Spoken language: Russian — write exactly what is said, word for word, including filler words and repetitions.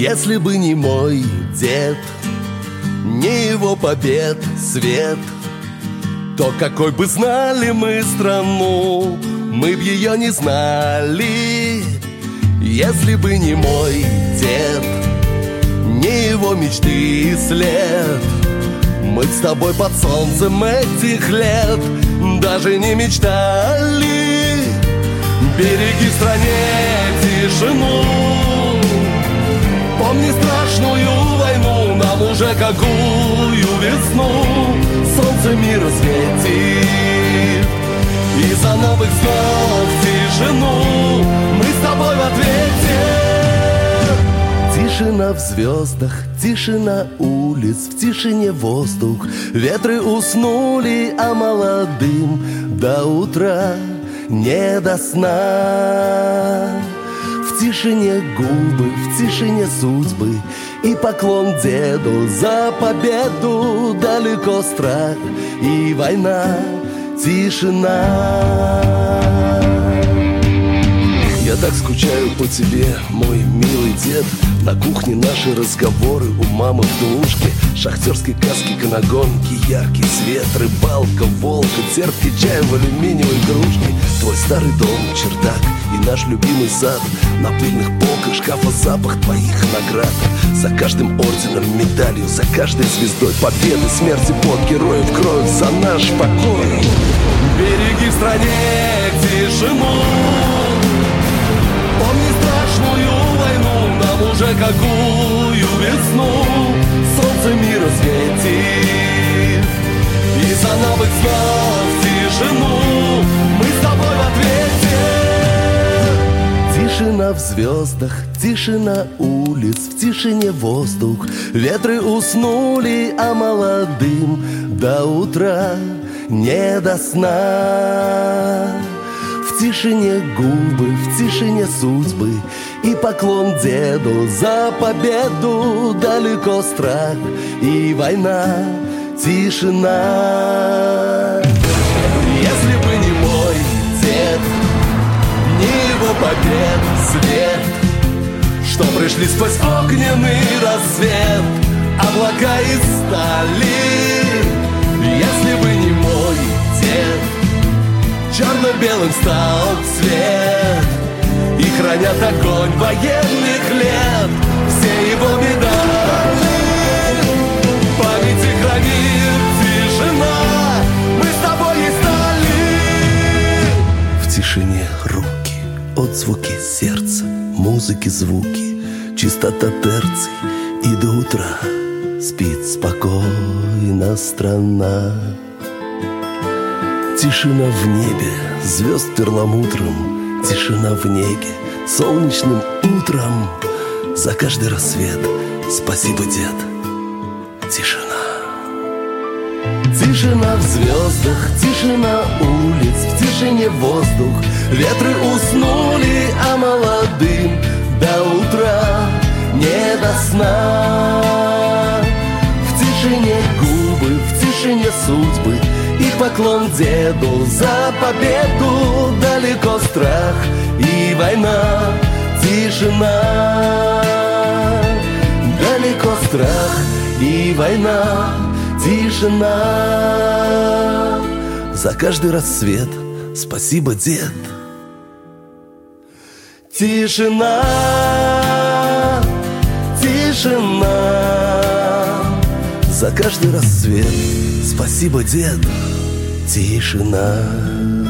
Если бы не мой дед, не его побед свет, то какой бы знали мы страну, мы б ее не знали. Если бы не мой дед, не его мечты и след, мы б с тобой под солнцем этих лет даже не мечтали. Береги в стране тишину, помни страшную войну, нам уже какую весну солнце мира светит. И за новых снов тишину мы с тобой в ответе. Тишина в звездах, тишина улиц, в тишине воздух. Ветры уснули, а молодым до утра не до сна. В тишине губы, в тишине судьбы и поклон деду за победу. Далеко страх и война, тишина. Я так скучаю по тебе, мой милый дед. На кухне наши разговоры, у мамы в душке. Шахтерские каски, канагонки, яркий свет, рыбалка, волка, терпкий чай в алюминиевой кружке. Твой старый дом, чердак и наш любимый сад. На пыльных полках шкафа запах твоих наград. За каждым орденом, медалью, за каждой звездой победы, смерти под героев, кровь за наш покой. Береги в стране тишину, помни страшную войну, нам уже какую весну солнце мира светит. И за новых снов тишину мы с тобой в ответе. Тишина в звездах, тишина улиц, в тишине воздух. Ветры уснули, а молодым до утра не до сна. В тишине губы, в тишине судьбы и поклон деду за победу. Далеко страх и война, тишина. Если бы не мой дед, не его побед свет, что пришли сквозь огненный рассвет, облака из стали. Если бы не мой дед, черно-белым стал цвет, и хранят огонь военных лет все его медали. Памяти хранит тишина, мы с тобой не стали. В тишине руки, отзвуки сердца, музыки, звуки, чистота терций, и до утра спит спокойно страна. Тишина в небе, звезд перламутром, тишина в неге, солнечным утром. За каждый рассвет спасибо, дед, тишина. Тишина в звездах, тишина улиц, в тишине воздух. Ветры уснули, а молодым до утра не до сна. В тишине губы, в тишине судьбы и поклон деду за победу. Далеко страх и война, тишина. Далеко страх и война, тишина. За каждый рассвет спасибо, дед, тишина. Тишина. За каждый рассвет спасибо, дед, тишина.